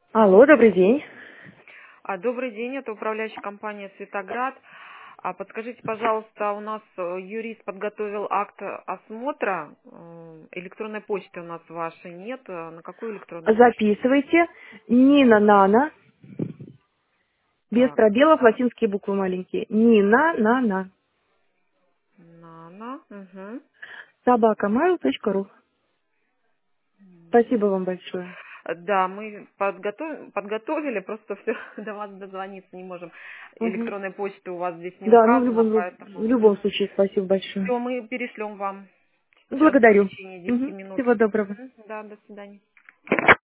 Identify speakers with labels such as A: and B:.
A: Алло, добрый день.
B: Добрый день, это управляющая компания «Светоград». Подскажите, пожалуйста, у нас юрист подготовил акт осмотра. Электронной почты у нас вашей нет. На какую электронную почту?
A: Записывайте. Нина Нана. Без
B: Так,
A: пробелов, латинские буквы маленькие. Нина Нана.
B: Нана. Угу.
A: Собакамайл.ру. Спасибо вам большое.
B: Да, мы подготовили, просто все до вас дозвониться не можем.
A: Мгм.
B: Электронной почты у вас здесь не
A: Да, ну
B: указано,
A: в
B: поэтому
A: любом случае спасибо большое.
B: все, мы перешлем вам сейчас в
A: Благодарю.
B: течение 10
A: Мгм.
B: минут.
A: Всего доброго.
B: Мгм. Да, до свидания.